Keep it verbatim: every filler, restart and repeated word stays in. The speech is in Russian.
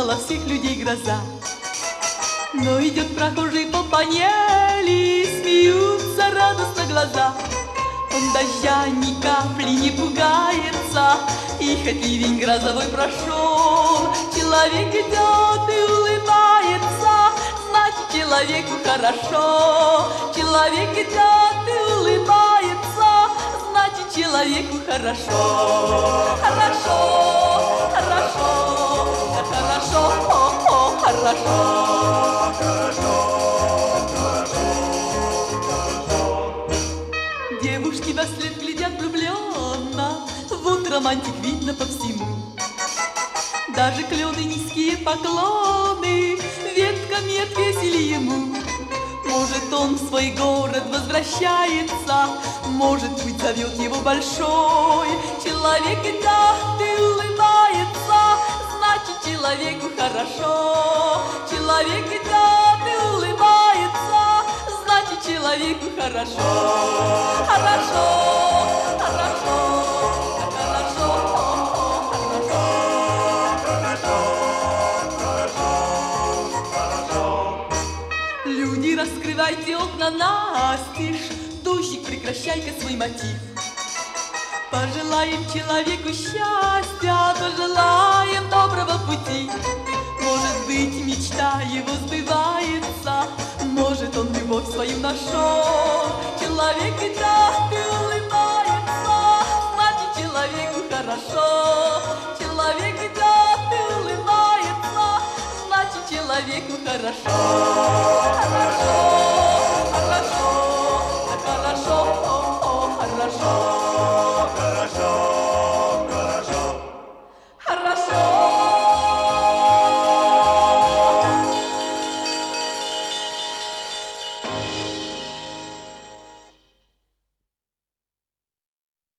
стала всех людей гроза. Но идет прохожий по панели, смеются радостно глаза. Он дождя ни капли не пугается, и хоть ливень грозовой прошел, человек идет и улыбается, значит, человеку хорошо. Человек идет и улыбается, значит, человеку хорошо. Хорошо, хорошо, хорошо, о, о, хорошо. Девушки во след глядят влюбленно, вот романтик видно по всему. Даже клены низкие поклоны ветками отвесили ему. Может, он в свой город возвращается, может быть, зовет его большой. Человек идет и улыбается, значит, человеку хорошо. Человек идет и улыбается, значит, человеку хорошо. Хорошо, хорошо, хорошо, хорошо. Люди, раскрывайте окна настежь, дождик, прекращай-ка свой мотив. Пожелаем человеку счастья, пожелаем доброго пути. Может быть, мечта его сбывается, может, он любовь свою нашел. Человек идет и улыбается, значит, человеку хорошо. Человек идет и улыбается, значит, человеку хорошо.